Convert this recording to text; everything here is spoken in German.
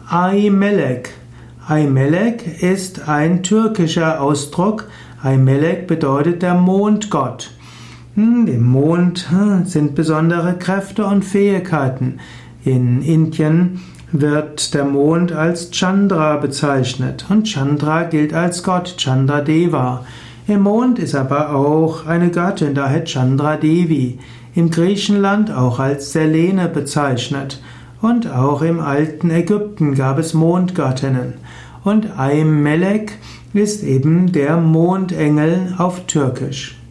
Ay-Melek. Ay-Melek ist ein türkischer Ausdruck. Ay-Melek bedeutet der Mondgott. Im Mond sind besondere Kräfte und Fähigkeiten. In Indien wird der Mond als Chandra bezeichnet und Chandra gilt als Gott, Chandradeva. Im Mond ist aber auch eine Göttin, daher Chandra Devi. Im Griechenland auch als Selene bezeichnet. Und auch im alten Ägypten gab es Mondgöttinnen. Und Ay-Melek ist eben der Mondengel auf Türkisch.